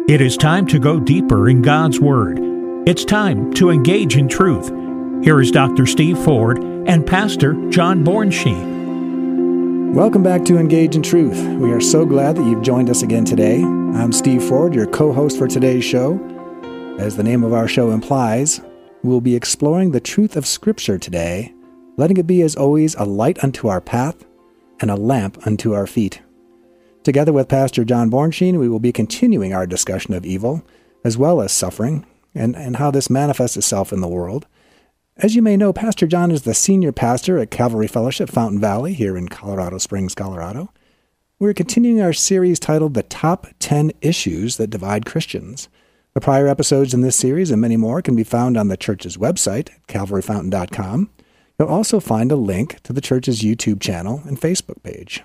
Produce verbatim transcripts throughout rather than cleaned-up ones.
It is time to go deeper in God's Word. It's time to engage in truth. Here is Doctor Steve Ford and Pastor John Bornschein. Welcome back to Engage in Truth. We are so glad that you've joined us again today. I'm Steve Ford, your co-host for today's show. As the name of our show implies, we'll be exploring the truth of Scripture today, letting it be as always a light unto our path and a lamp unto our feet. Together with Pastor John Bornschein, we will be continuing our discussion of evil, as well as suffering, and, and how this manifests itself in the world. As you may know, Pastor John is the senior pastor at Calvary Fellowship Fountain Valley here in Colorado Springs, Colorado. We're continuing our series titled The Top ten Issues That Divide Christians. The prior episodes in this series and many more can be found on the church's website, calvary fountain dot com. You'll also find a link to the church's YouTube channel and Facebook page.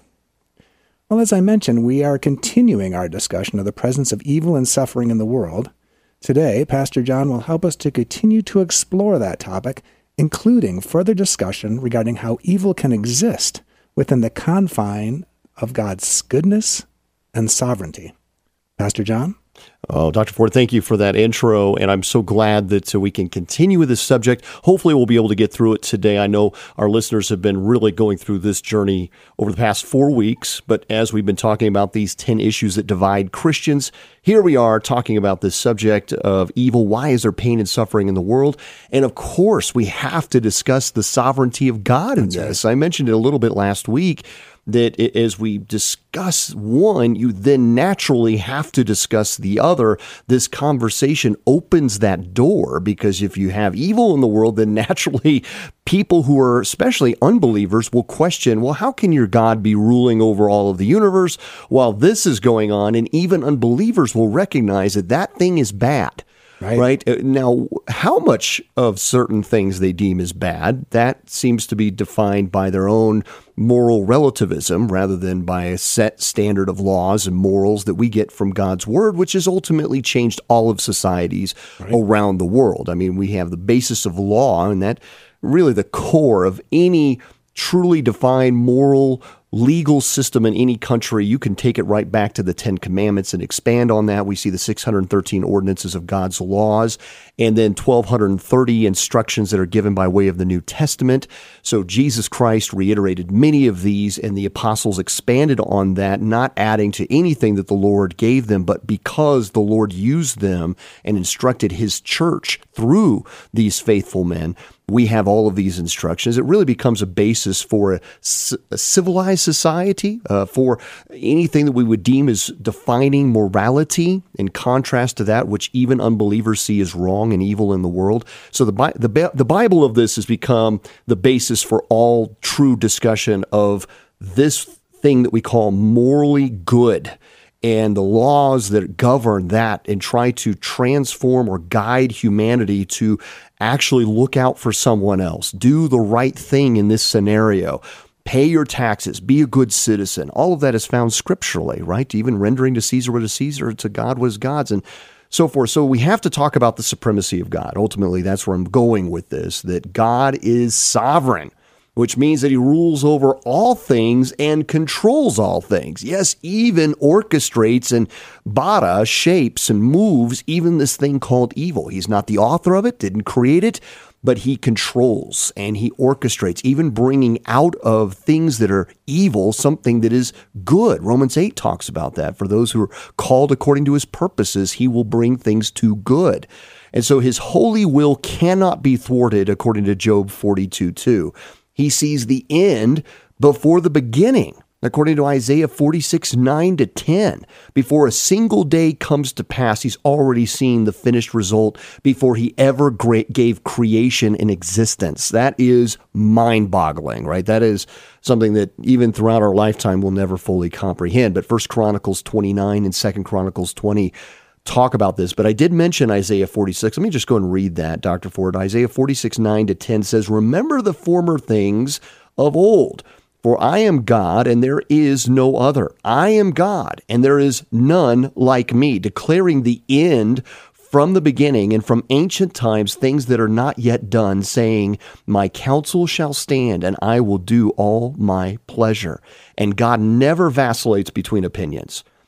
Well, as I mentioned, we are continuing our discussion of the presence of evil and suffering in the world. Today, Pastor John will help us to continue to explore that topic, including further discussion regarding how evil can exist within the confine of God's goodness and sovereignty. Pastor John? Oh, Doctor Ford, thank you for that intro, and I'm so glad that uh, we can continue with this subject. Hopefully we'll be able to get through it today. I know our listeners have been really going through this journey over the past four weeks, but as we've been talking about these ten issues that divide Christians, here we are talking about this subject of evil. Why is there pain and suffering in the world? And of course, we have to discuss the sovereignty of God in this. I mentioned it a little bit last week, that as we discuss one, you then naturally have to discuss the other. This conversation opens that door, because if you have evil in the world, then naturally people who are especially unbelievers will question, well, how can your God be ruling over all of the universe while this is going on? And even unbelievers will recognize that that thing is bad. Right. right. Now, how much of certain things they deem as bad, that seems to be defined by their own moral relativism rather than by a set standard of laws and morals that we get from God's Word, which has ultimately changed all of societies right. around the world. I mean, we have the basis of law, and that really the core of any truly defined moral legal system in any country. You can take it right back to the Ten Commandments and expand on that. We see the six hundred thirteen ordinances of God's laws, and then twelve thirty instructions that are given by way of the New Testament. So Jesus Christ reiterated many of these, and the apostles expanded on that, not adding to anything that the Lord gave them, but because the Lord used them and instructed His church through these faithful men, we have all of these instructions. It really becomes a basis for a, a civilized society, uh, for anything that we would deem as defining morality, in contrast to that which even unbelievers see as wrong and evil in the world. So the, the, the Bible of this has become the basis for all true discussion of this thing that we call morally good, and the laws that govern that and try to transform or guide humanity to actually look out for someone else, do the right thing in this scenario, pay your taxes, be a good citizen. All of that is found scripturally, right? Even rendering to Caesar what is Caesar, to God what is God's, and so forth. So we have to talk about the supremacy of God. Ultimately, that's where I'm going with this, that God is sovereign, which means that He rules over all things and controls all things. Yes, even orchestrates and bada, shapes and moves even this thing called evil. He's not the author of it, didn't create it, but He controls and He orchestrates, even bringing out of things that are evil something that is good. Romans eight talks about that. For those who are called according to His purposes, He will bring things to good. And so His holy will cannot be thwarted, according to Job forty-two two. He sees the end before the beginning, according to Isaiah forty-six nine to ten. Before a single day comes to pass, He's already seen the finished result before He ever gave creation an existence. That is mind-boggling, right? That is something that even throughout our lifetime we'll never fully comprehend. But First Chronicles twenty-nine and Second Chronicles twenty talk about this, but I did mention Isaiah forty-six. Let me just go and read that, Doctor Ford. Isaiah forty-six nine to ten says, "Remember the former things of old, for I am God, and there is no other. I am God, and there is none like me," declaring the end from the beginning and from ancient times, things that are not yet done, saying, "My counsel shall stand, and I will do all my pleasure." And God never vacillates between opinions.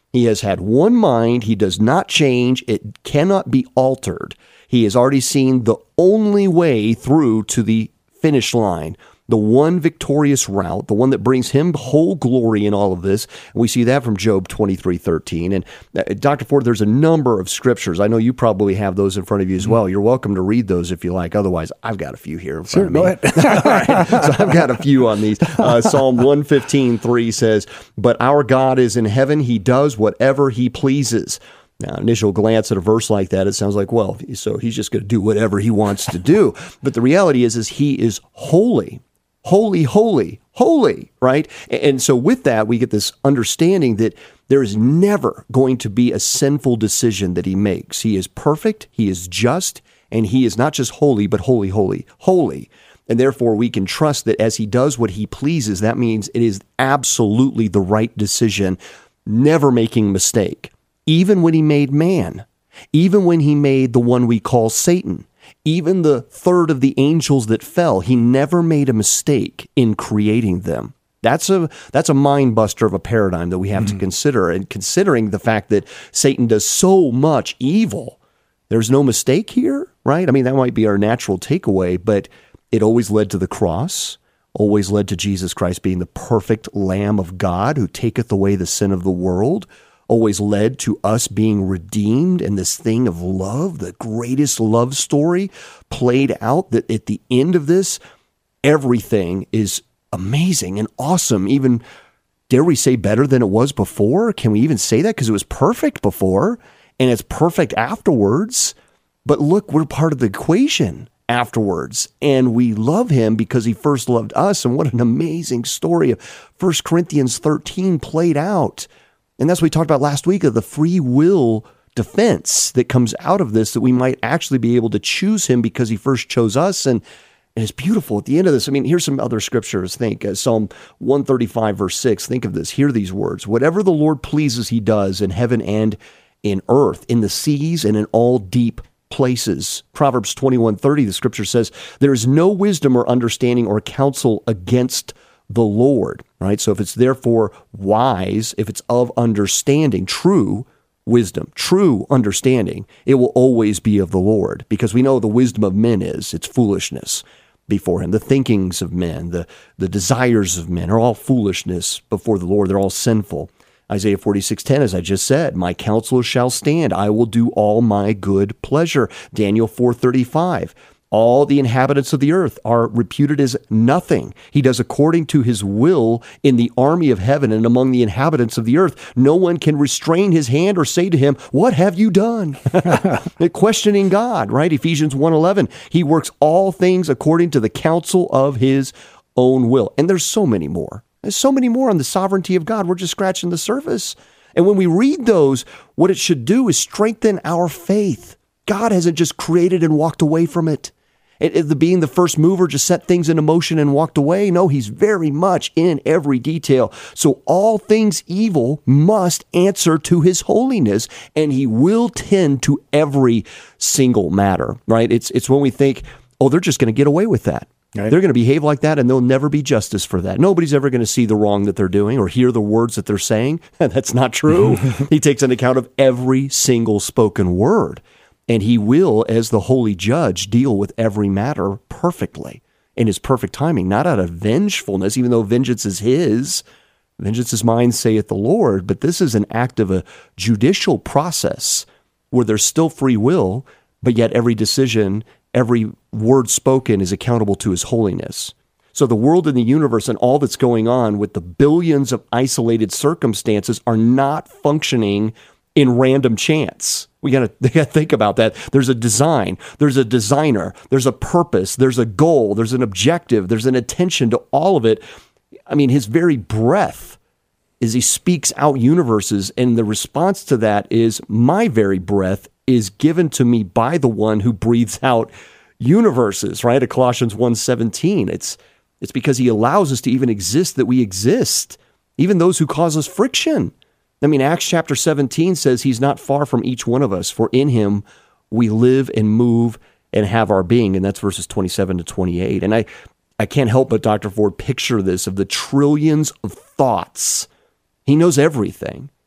He has had one mind. He does not change. It cannot be altered. He has already seen the only way through to the finish line, the one victorious route, the one that brings him whole glory in all of this. And we see that from Job twenty-three thirteen. And uh, Doctor Ford, there's a number of scriptures. I know you probably have those in front of you as well. You're welcome to read those if you like. Otherwise, I've got a few here in front sure, of me. Go ahead. All right. So I've got a few on these. Uh, Psalm one fifteen three says, "But our God is in heaven. He does whatever he pleases." Now, initial glance at a verse like that, it sounds like, well, so he's just going to do whatever he wants to do. But the reality is, is he is holy. Holy, holy, holy, right? And so with that, we get this understanding that there is never going to be a sinful decision that he makes. He is perfect, he is just, and he is not just holy, but holy, holy, holy. And therefore, we can trust that as he does what he pleases, that means it is absolutely the right decision, never making mistake. Even when he made man, even when he made the one we call Satan, even the third of the angels that fell, he never made a mistake in creating them. That's a that's a mind buster of a paradigm that we have mm-hmm. to consider. And considering the fact that Satan does so much evil, there's no mistake here, right? I mean, that might be our natural takeaway, but it always led to the cross, always led to Jesus Christ being the perfect Lamb of God who taketh away the sin of the world, always led to us being redeemed and this thing of love, the greatest love story played out, that at the end of this, everything is amazing and awesome. Even, dare we say, better than it was before? Can we even say that? Because it was perfect before and it's perfect afterwards. But look, we're part of the equation afterwards, and we love him because he first loved us. And what an amazing story of First Corinthians thirteen played out. And that's what we talked about last week, of the free will defense that comes out of this, that we might actually be able to choose him because he first chose us. And, and it's beautiful at the end of this. I mean, here's some other scriptures. Think uh, Psalm one thirty-five, verse six. Think of this. Hear these words. "Whatever the Lord pleases, he does in heaven and in earth, in the seas and in all deep places." Proverbs twenty-one thirty, the scripture says, "There is no wisdom or understanding or counsel against the Lord," right? So if it's therefore wise, if it's of understanding, true wisdom, true understanding, it will always be of the Lord, because we know the wisdom of men is, it's foolishness before him. The thinkings of men, the, the desires of men are all foolishness before the Lord. They're all sinful. Isaiah forty-six ten, as I just said, "My counsel shall stand. I will do all my good pleasure." Daniel four thirty-five, "All the inhabitants of the earth are reputed as nothing. He does according to his will in the army of heaven and among the inhabitants of the earth. No one can restrain his hand or say to him, 'What have you done?'" Questioning God, right? Ephesians one eleven, "He works all things according to the counsel of his own will." And there's so many more. There's so many more on the sovereignty of God. We're just scratching the surface. And when we read those, what it should do is strengthen our faith. God hasn't just created and walked away from it. It, it, being the first mover just set things into motion and walked away. No, he's very much in every detail. So all things evil must answer to his holiness, and he will tend to every single matter, right? It's, it's when we think, oh, they're just going to get away with that. Right. They're going to behave like that, and there'll never be justice for that. Nobody's ever going to see the wrong that they're doing or hear the words that they're saying. That's not true. He takes an account of every single spoken word, and he will, as the holy judge, deal with every matter perfectly in his perfect timing, not out of vengefulness, even though vengeance is his. Vengeance is mine, saith the Lord. But this is an act of a judicial process where there's still free will, but yet every decision, every word spoken is accountable to his holiness. So the world and the universe and all that's going on with the billions of isolated circumstances are not functioning in random chance. We got to think about that. There's a design, there's a designer, there's a purpose, there's a goal, there's an objective, there's an attention to all of it. I mean, his very breath is he speaks out universes, and the response to that is my very breath is given to me by the one who breathes out universes, right? At Colossians one seventeen, it's it's because he allows us to even exist that we exist, even those who cause us friction. I mean, Acts chapter seventeen says he's not far from each one of us, for in him we live and move and have our being, and that's verses twenty-seven to twenty-eight. And I, I can't help but, Doctor Ford, picture this of the trillions of thoughts. He knows everything.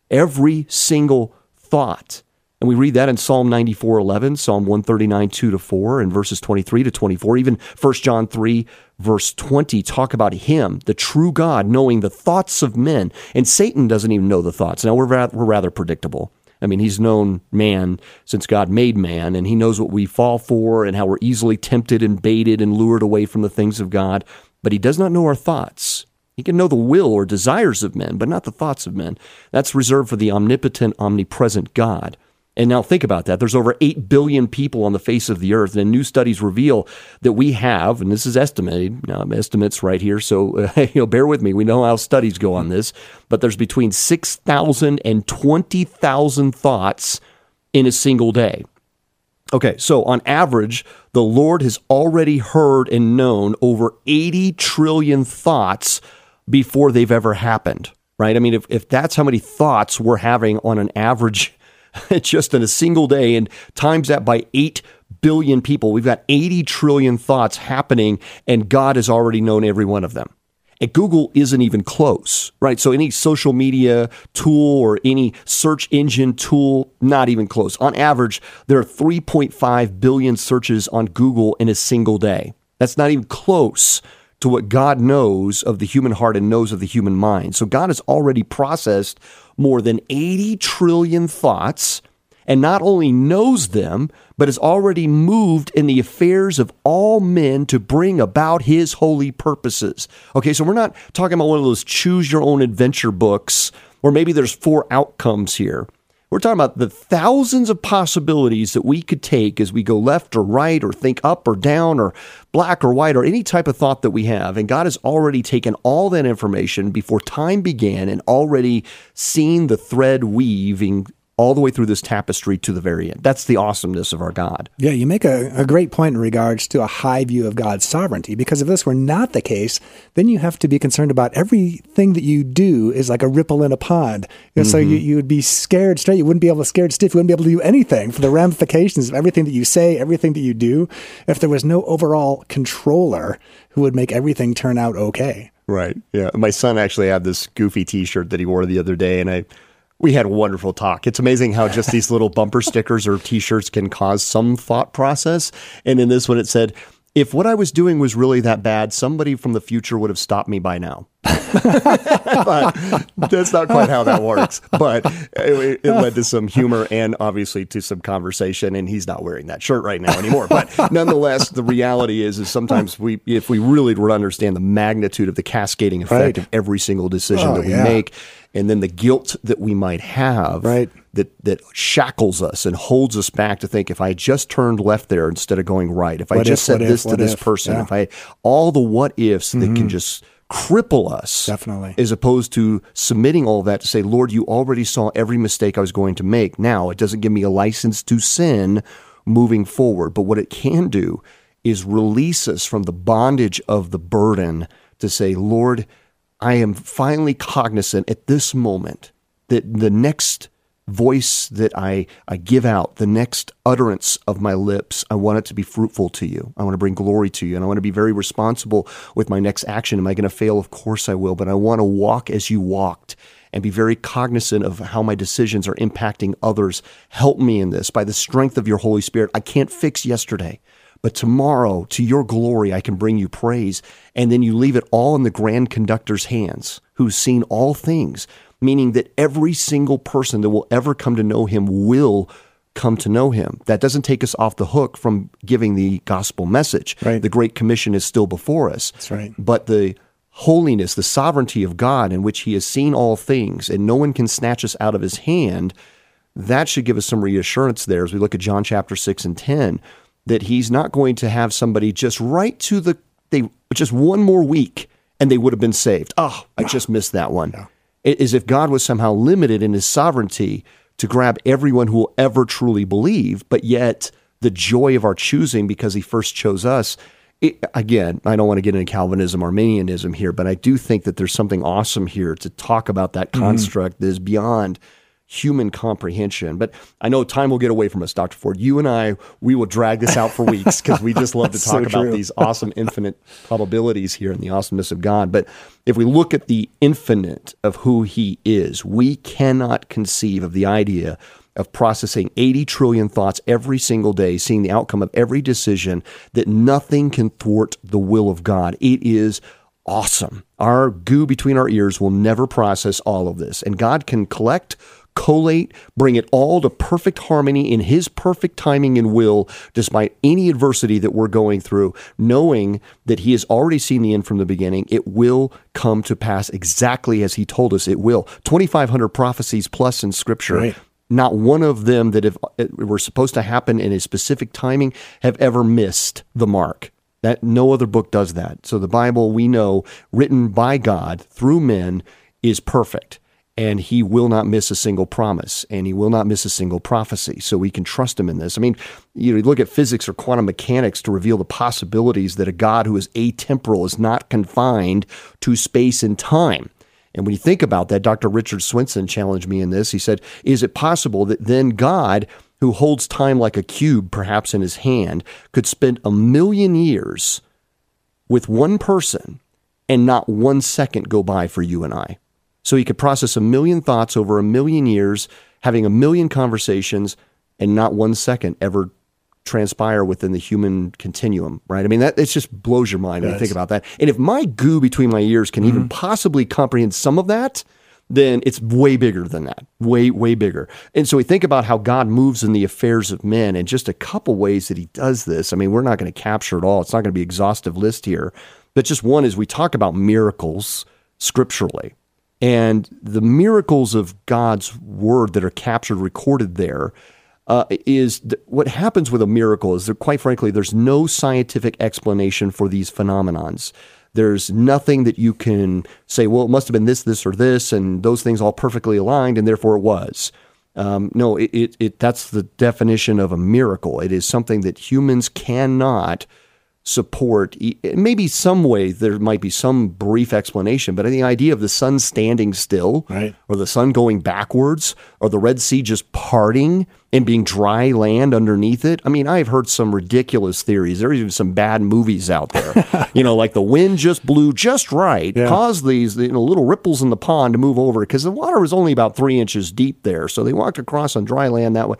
every single thought. And we read that in Psalm ninety-four eleven, Psalm one thirty-nine two to four, and verses twenty-three to twenty-four. Even First John three, verse twenty, talk about him, the true God, knowing the thoughts of men. And Satan doesn't even know the thoughts. Now, we're rather, we're rather predictable. I mean, he's known man since God made man, and he knows what we fall for and how we're easily tempted and baited and lured away from the things of God. But he does not know our thoughts. He can know the will or desires of men, but not the thoughts of men. That's reserved for the omnipotent, omnipresent God. And now think about that. There's over eight billion people on the face of the earth, and new studies reveal that we have, and this is estimated, now I'm estimates right here, so uh, you know, bear with me. We know how studies go on this, but there's between six thousand and twenty thousand thoughts in a single day. Okay, so on average, the Lord has already heard and known over eighty trillion thoughts before they've ever happened, right? I mean, if, if that's how many thoughts we're having on an average just in a single day, and times that by eight billion people, we've got eighty trillion thoughts happening, and God has already known every one of them. And Google isn't even close, right? So any social media tool or any search engine tool, not even close. On average, there are three point five billion searches on Google in a single day. That's not even close to what God knows of the human heart and knows of the human mind. So God has already processed more than eighty trillion thoughts, and not only knows them, but has already moved in the affairs of all men to bring about his holy purposes. Okay, so we're not talking about one of those choose your own adventure books, or maybe there's four outcomes here. We're talking about the thousands of possibilities that we could take as we go left or right or think up or down or black or white or any type of thought that we have. And God has already taken all that information before time began and already seen the thread weaving all the way through this tapestry to the very end. That's the awesomeness of our God. Yeah, you make a, a great point in regards to a high view of God's sovereignty, because if this were not the case, then you have to be concerned about everything that you do is like a ripple in a pond. You know, mm-hmm. So you, you would be scared straight. You wouldn't be able to scared stiff. You wouldn't be able to do anything for the ramifications of everything that you say, everything that you do, if there was no overall controller who would make everything turn out okay. Right, yeah. My son actually had this goofy T-shirt that he wore the other day, and I... We had a wonderful talk. It's amazing how just these little bumper stickers or T-shirts can cause some thought process. And in this one, it said, if what I was doing was really that bad, somebody from the future would have stopped me by now. But that's not quite how that works. But it, it led to some humor and obviously to some conversation. And he's not wearing that shirt right now anymore. But nonetheless, the reality is, is sometimes we, if we really were to understand the magnitude of the cascading effect right. of every single decision oh, that we yeah. make, and then the guilt that we might have right. that, that shackles us and holds us back to think, if I just turned left there instead of going right, if I what just if, said this if, to this if? person, yeah. if I, all the what ifs mm-hmm. that can just cripple us, definitely, as opposed to submitting all of that to say, Lord, you already saw every mistake I was going to make. Now, it doesn't give me a license to sin moving forward, but what it can do is release us from the bondage of the burden to say, Lord, I am finally cognizant at this moment that the next voice that I, I give out, the next utterance of my lips, I want it to be fruitful to you. I want to bring glory to you, and I want to be very responsible with my next action. Am I going to fail? Of course I will, but I want to walk as you walked and be very cognizant of how my decisions are impacting others. Help me in this by the strength of your Holy Spirit. I can't fix yesterday, but tomorrow, to your glory, I can bring you praise. And then you leave it all in the grand conductor's hands, who's seen all things, meaning that every single person that will ever come to know him will come to know him. That doesn't take us off the hook from giving the gospel message. Right. The Great Commission is still before us. That's right. But the holiness, the sovereignty of God in which he has seen all things, and no one can snatch us out of his hand, that should give us some reassurance there as we look at John chapter six and ten, that he's not going to have somebody just right to the, they just one more week and they would have been saved. Oh, I just missed that one. No. It is if God was somehow limited in his sovereignty to grab everyone who will ever truly believe, but yet the joy of our choosing because he first chose us. It, again, I don't want to get into Calvinism, Arminianism here, but I do think that there's something awesome here to talk about that construct mm. that is beyond human comprehension. But I know time will get away from us, Doctor Ford. You and I, we will drag this out for weeks because we just love to talk so about true. these awesome infinite probabilities here and the awesomeness of God. But if we look at the infinite of who he is, we cannot conceive of the idea of processing eighty trillion thoughts every single day, seeing the outcome of every decision, that nothing can thwart the will of God. It is awesome. Our goo between our ears will never process all of this. And God can collect, collate, bring it all to perfect harmony in his perfect timing and will, despite any adversity that we're going through, knowing that he has already seen the end from the beginning. It will come to pass exactly as he told us it will. twenty-five hundred prophecies plus in Scripture. Right. Not one of them that have, were supposed to happen in a specific timing have ever missed the mark. That no other book does that. So the Bible, we know, written by God through men, is perfect. And he will not miss a single promise, and he will not miss a single prophecy. So we can trust him in this. I mean, you know, you look at physics or quantum mechanics to reveal the possibilities that a God who is atemporal is not confined to space and time. And when you think about that, Doctor Richard Swenson challenged me in this. He said, is it possible that then God, who holds time like a cube, perhaps in his hand, could spend a million years with one person and not one second go by for you and I? So he could process a million thoughts over a million years, having a million conversations, and not one second ever transpire within the human continuum, right? I mean, that it just blows your mind when you think about that. And if my goo between my ears can mm-hmm. even possibly comprehend some of that, then it's way bigger than that, way, way bigger. And so we think about how God moves in the affairs of men, and just a couple ways that he does this. I mean, we're not going to capture it all. It's not going to be an exhaustive list here. But just one is we talk about miracles scripturally. And the miracles of God's word that are captured, recorded there, uh, is th- what happens with a miracle is that, quite frankly, there's no scientific explanation for these phenomenons. There's nothing that you can say, well, it must have been this, this, or this, and those things all perfectly aligned, and therefore it was. Um, no, it, it, it that's the definition of a miracle. It is something that humans cannot support. Maybe some way there might be some brief explanation, but the idea of the sun standing still, right, or the sun going backwards, or the Red Sea just parting and being dry land underneath it. I mean, I've heard some ridiculous theories. There's even some bad movies out there. you know, like the wind just blew just right, yeah. caused these you know, little ripples in the pond to move over, because the water was only about three inches deep there. So they walked across on dry land that way.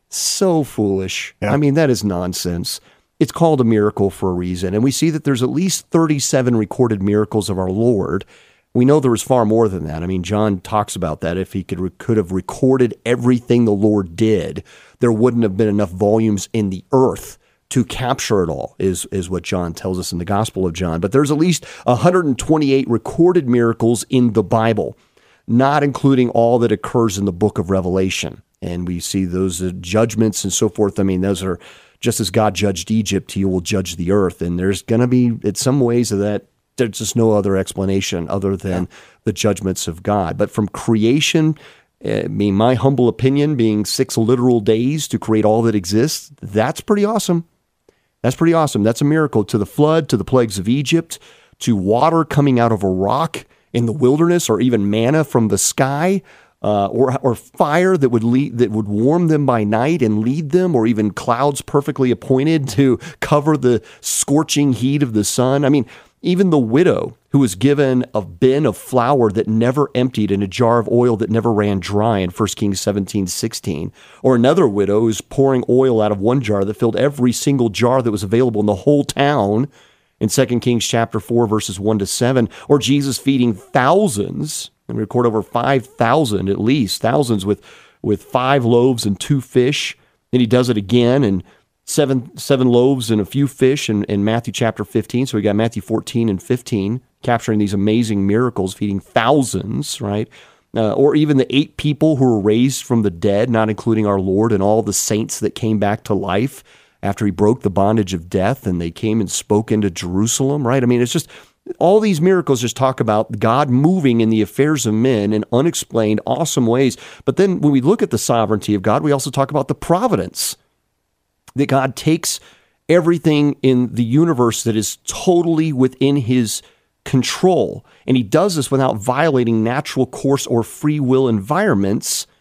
So foolish. Yeah. I mean, that is nonsense. It's called a miracle for a reason. And we see that there's at least thirty-seven recorded miracles of our Lord. We know there was far more than that. I mean, John talks about that. If he could could have recorded everything the Lord did, there wouldn't have been enough volumes in the earth to capture it all, is, is what John tells us in the Gospel of John. But there's at least one hundred twenty-eight recorded miracles in the Bible, not including all that occurs in the book of Revelation. And we see those uh, judgments and so forth. I mean, those are just as God judged Egypt, he will judge the earth. And there's going to be, in some ways of that, there's just no other explanation other than yeah. the judgments of God. But from creation, I mean, my humble opinion, being six literal days to create all that exists, that's pretty awesome. That's pretty awesome. That's a miracle. To the flood, to the plagues of Egypt, to water coming out of a rock in the wilderness, or even manna from the sky, Uh, or or fire that would lead, that would warm them by night and lead them, or even clouds perfectly appointed to cover the scorching heat of the sun. I mean, even the widow who was given a bin of flour that never emptied and a jar of oil that never ran dry in First Kings seventeen sixteen, or another widow who's pouring oil out of one jar that filled every single jar that was available in the whole town in Second Kings chapter four, verses one to seven, or Jesus feeding thousands. And we record over five thousand, at least, thousands with, with five loaves and two fish. And he does it again, and seven seven loaves and a few fish in, in Matthew chapter fifteen. So we got Matthew fourteen and fifteen, capturing these amazing miracles, feeding thousands, right? Uh, or even the eight people who were raised from the dead, not including our Lord, and all the saints that came back to life after he broke the bondage of death, and they came and spoke into Jerusalem, right? I mean, it's just... all these miracles just talk about God moving in the affairs of men in unexplained, awesome ways. But then when we look at the sovereignty of God, we also talk about the providence, that God takes everything in the universe that is totally within his control. And he does this without violating natural course or free will environments.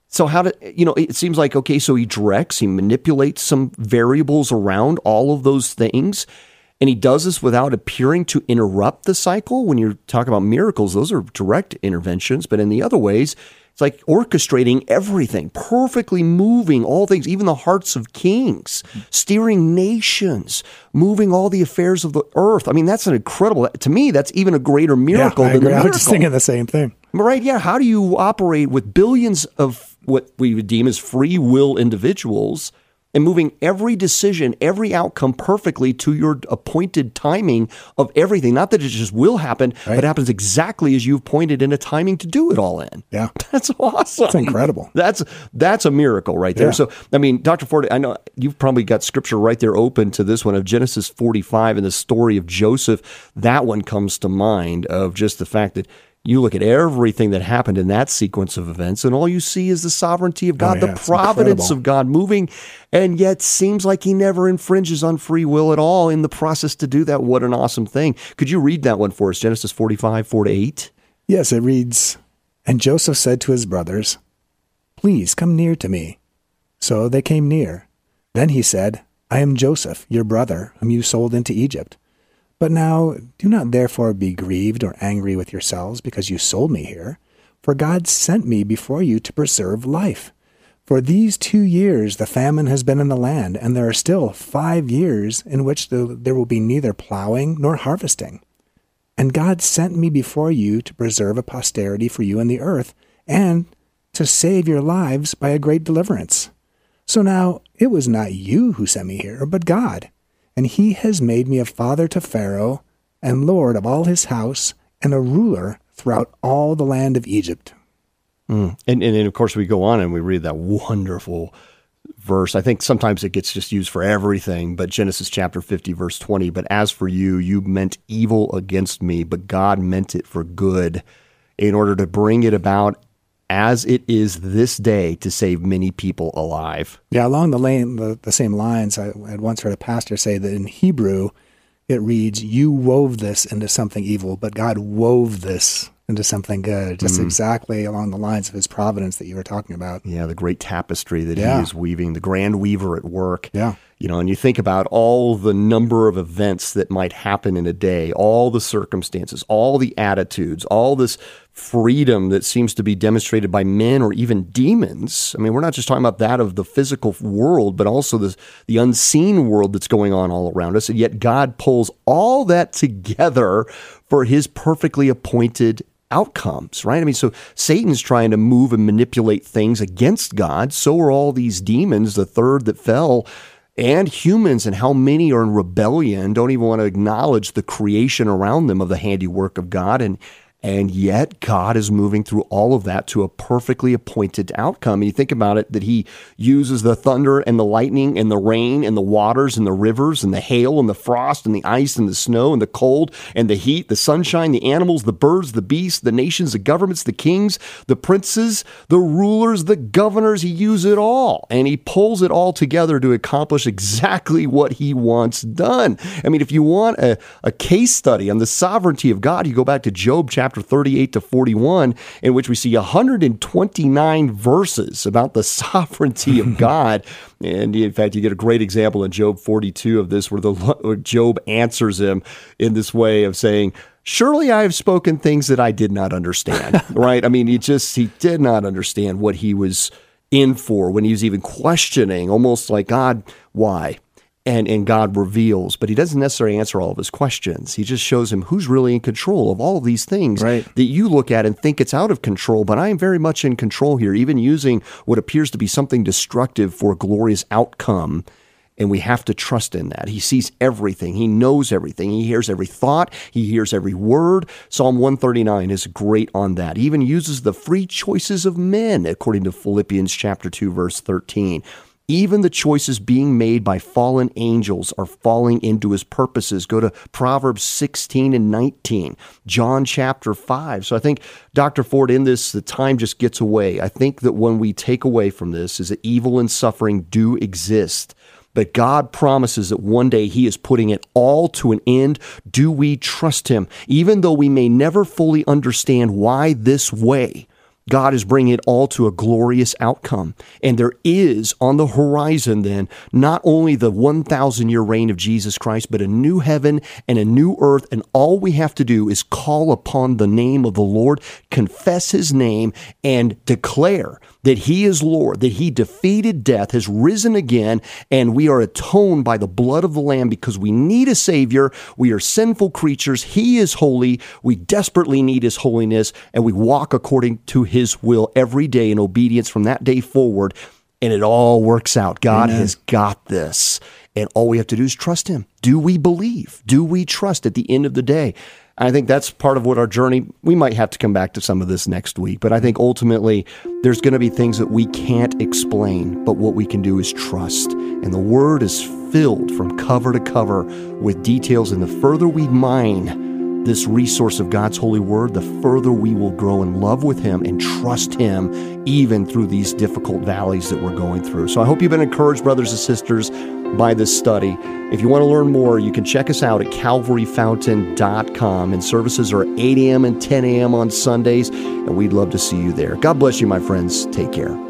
So how do, you know, it seems like, okay, so he directs, he manipulates some variables around all of those things, and he does this without appearing to interrupt the cycle. When you're talking about miracles, those are direct interventions, but in the other ways, it's like orchestrating everything, perfectly moving all things, even the hearts of kings, steering nations, moving all the affairs of the earth. I mean, that's an incredible, to me, that's even a greater miracle yeah, I than agree. the I miracle. was just thinking the same thing. Right, yeah. How do you operate with billions of what we would deem as free will individuals and moving every decision, every outcome perfectly to your appointed timing of everything? Not that it just will happen, right. but happens exactly as you've pointed in a timing to do it all in. Yeah. That's awesome. That's incredible. That's that's a miracle right there. Yeah. So, I mean, Doctor Ford, I know you've probably got scripture right there open to this one of Genesis forty-five and the story of Joseph. That one comes to mind of just the fact that you look at everything that happened in that sequence of events, and all you see is the sovereignty of God, oh, yeah, the providence incredible. of God moving, and yet seems like he never infringes on free will at all in the process to do that. What an awesome thing. Could you read that one for us, Genesis forty-five, four to eight? Yes, it reads, "And Joseph said to his brothers, 'Please come near to me.' So they came near. Then he said, 'I am Joseph, your brother, whom you sold into Egypt. But now do not therefore be grieved or angry with yourselves because you sold me here, for God sent me before you to preserve life. For these two years the famine has been in the land, and there are still five years in which the, there will be neither plowing nor harvesting. And God sent me before you to preserve a posterity for you in the earth, and to save your lives by a great deliverance. So now it was not you who sent me here, but God. And he has made me a father to Pharaoh, and lord of all his house, and a ruler throughout all the land of Egypt.'" Mm. And, and and of course we go on and we read that wonderful verse. I think sometimes it gets just used for everything, but Genesis chapter fifty, verse twenty, "But as for you, you meant evil against me, but God meant it for good in order to bring it about as it is this day to save many people alive." Yeah, along the lane, the, the same lines, I had once heard a pastor say that in Hebrew, it reads, "You wove this into something evil, but God wove this into something good." Just mm. exactly along the lines of his providence that you were talking about. Yeah, the great tapestry that yeah. he is weaving, the grand weaver at work. Yeah. You know, and you think about all the number of events that might happen in a day, all the circumstances, all the attitudes, all this freedom that seems to be demonstrated by men or even demons. I mean, we're not just talking about that of the physical world, but also the, the unseen world that's going on all around us. And yet God pulls all that together for his perfectly appointed outcomes, right? I mean, so Satan's trying to move and manipulate things against God. So are all these demons, the third that fell, and humans, and how many are in rebellion, don't even want to acknowledge the creation around them of the handiwork of God. And And yet God is moving through all of that to a perfectly appointed outcome. And you think about it, that he uses the thunder and the lightning and the rain and the waters and the rivers and the hail and the frost and the ice and the snow and the cold and the heat, the sunshine, the animals, the birds, the beasts, the nations, the governments, the kings, the princes, the rulers, the governors. He uses it all, and he pulls it all together to accomplish exactly what he wants done. I mean, if you want a, a case study on the sovereignty of God, you go back to Job chapter Chapter thirty-eight to forty-one, in which we see one hundred twenty-nine verses about the sovereignty of God. And in fact, you get a great example in Job forty-two of this, where the where Job answers him in this way of saying, "Surely I have spoken things that I did not understand." Right? I mean, he just, he did not understand what he was in for when he was even questioning, almost like, God, why? And and God reveals, but he doesn't necessarily answer all of his questions. He just shows him who's really in control of all of these things right. that you look at and think it's out of control, but I am very much in control here, even using what appears to be something destructive for a glorious outcome. And we have to trust in that. He sees everything. He knows everything. He hears every thought. He hears every word. Psalm one thirty-nine is great on that. He even uses the free choices of men, according to Philippians chapter two, verse thirteen. Even the choices being made by fallen angels are falling into his purposes. Go to Proverbs sixteen and nineteen, John chapter five. So I think, Doctor Ford, in this, the time just gets away. I think that when we take away from this is that evil and suffering do exist. But God promises that one day he is putting it all to an end. Do we trust him? Even though we may never fully understand why this way, God is bringing it all to a glorious outcome. And there is on the horizon then not only the one thousand year reign of Jesus Christ, but a new heaven and a new earth. And all we have to do is call upon the name of the Lord, confess his name, and declare that he is Lord, that he defeated death, has risen again, and we are atoned by the blood of the Lamb because we need a Savior. We are sinful creatures. He is holy. We desperately need his holiness, and we walk according to his will every day in obedience from that day forward, and it all works out. God Amen. Has got this, and all we have to do is trust him. Do we believe? Do we trust at the end of the day? I think that's part of what our journey, we might have to come back to some of this next week, but I think ultimately there's going to be things that we can't explain, but what we can do is trust. And the Word is filled from cover to cover with details, and the further we mine this resource of God's holy Word, the further we will grow in love with him and trust him even through these difficult valleys that we're going through. So I hope you've been encouraged, brothers and sisters, by this study. If you want to learn more, you can check us out at calvary fountain dot com, and services are eight a.m. and ten a.m. on Sundays, and we'd love to see you there. God bless you, my friends. Take care.